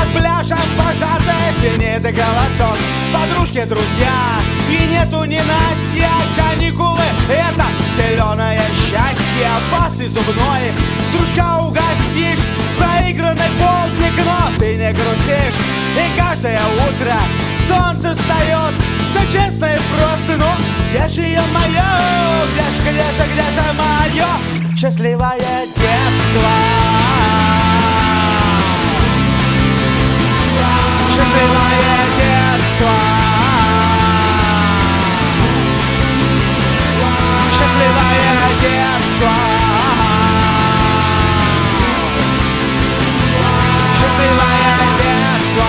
Над пляжем пожатых теней до голосов, подружки, друзья, и нету ненастья. Каникулы — это зеленое счастье. После зубной дружка угостишь, проигранный полдник, но ты не грустишь. И каждое утро солнце встает за честное просто, но где же ее мое, где же мое счастливое детство? Счастливое детство. Счастливое детство. Счастливое детство.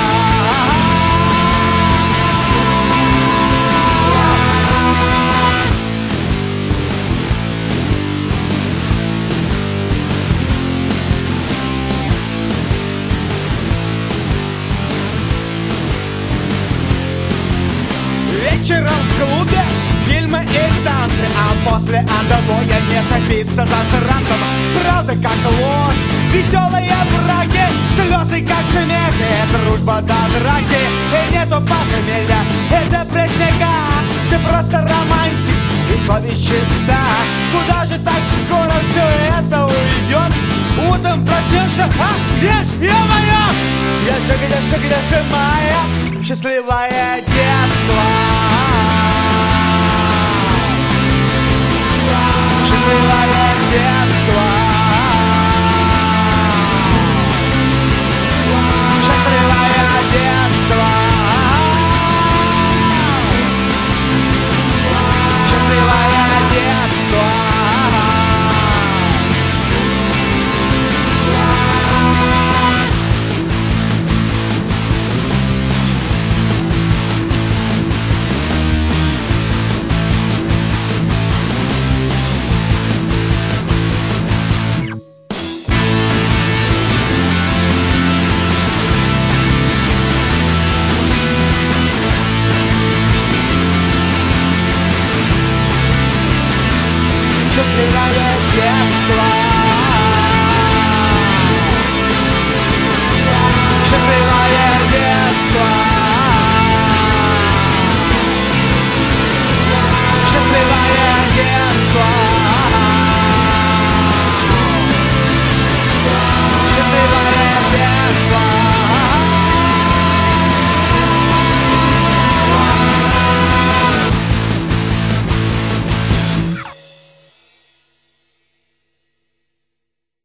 Вечером в клубе фильмы и танцы, а после отбоя не забиться за сранцем. Правда как ложь, веселые браки, слезы как смех, и дружба до драки. И нету похмелья, и депрессняка, ты просто романтик, и совесть чиста. Куда же так скоро все это уйдет? Утром проснешься, а где ж, ё-моё? Где же моя счастливое детство? Счастливое детство.